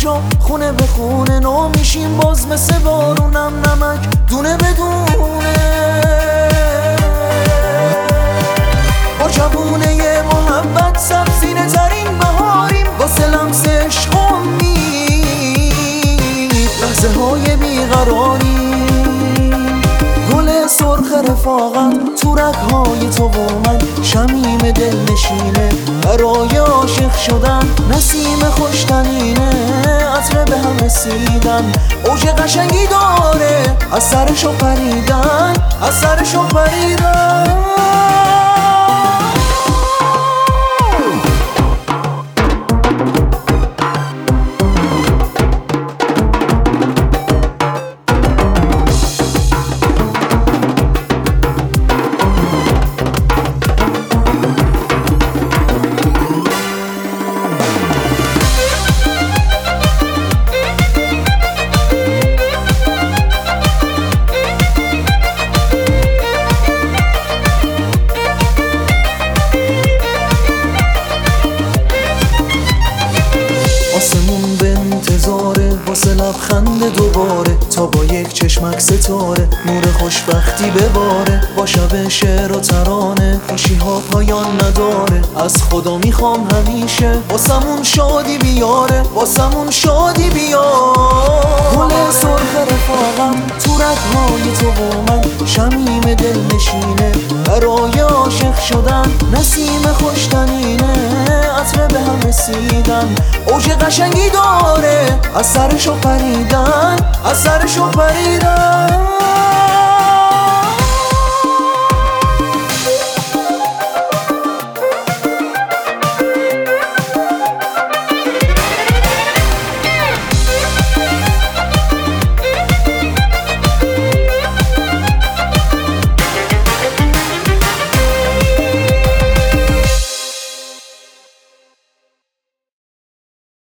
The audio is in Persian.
شو خونه به خونه نو میشیم باز مثل بارونم نمک دونه بدونه با جوونه ی محبت سبزینه ترین بهاریم واسه لمس عشق امید لحظه های بیقراریم گل سرخ رفاقت تو رگ‌های تو و من شمیم دل نشینه برای عاشق شدن نسیم خوشتنینه عطر به هم رسیدن اوج قشنگی داره از سرشو پریدن از سرشو پریدن آسمون به انتظاره واسه لبخند دوباره تا با یک چشمک ستاره نور خوشبختی بباره با شب شعر و ترانه خوشی ها پایان نداره از خدا میخوام همیشه واسمون شادی بیاره واسمون شادی بیاره گل سرخ رفاقم تو رگ‌های تو و من شمیم دل نشینه برای عاشق شدن نسیم خوشتنینه عطر به هم رسیدن اوج قشنگی داره از سرشو پریدن از سرشو پریدن